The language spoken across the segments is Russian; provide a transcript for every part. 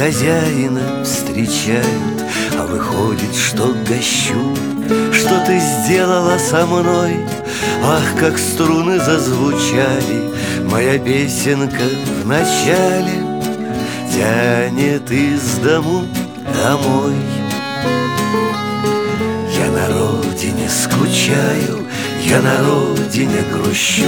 хозяина встречают, а выходит, что гощу. Что ты сделала со мной? Ах, как струны зазвучали, моя песенка в начале тянет из дому домой. Я на родине скучаю, я на родине грущу.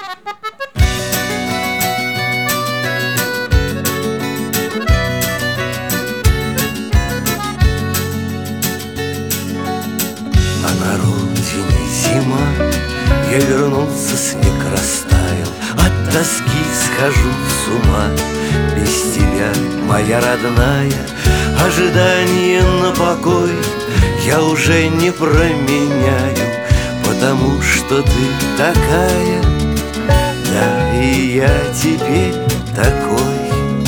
А на родине зима, я вернулся, снег растаял, от тоски схожу с ума. Без тебя, моя родная, ожидание на покой я уже не променяю, потому что ты такая, да и я теперь такой.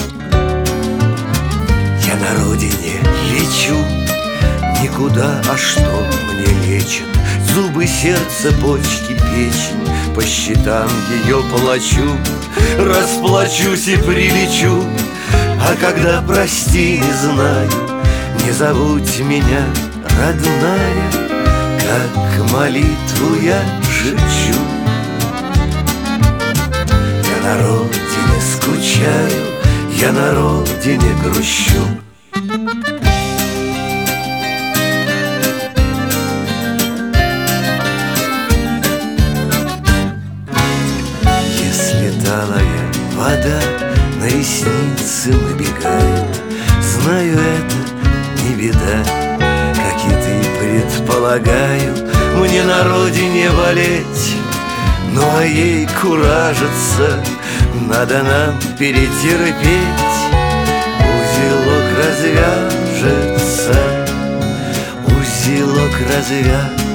Я на родине лечу, никуда, а что мне лечит? Зубы, сердце, почки, печень, по счетам ее плачу. Расплачусь и прилечу, а когда прости не знаю, не забудь меня, родная, как молитву я шепчу. Я на родине скучаю, я на родине грущу. Если талая вода на ресницы набегает, знаю, это не беда, как и ты предполагаю. Мне на родине болеть, ну а ей куражиться, надо нам перетерпеть. Узелок развяжется, узелок развяжется.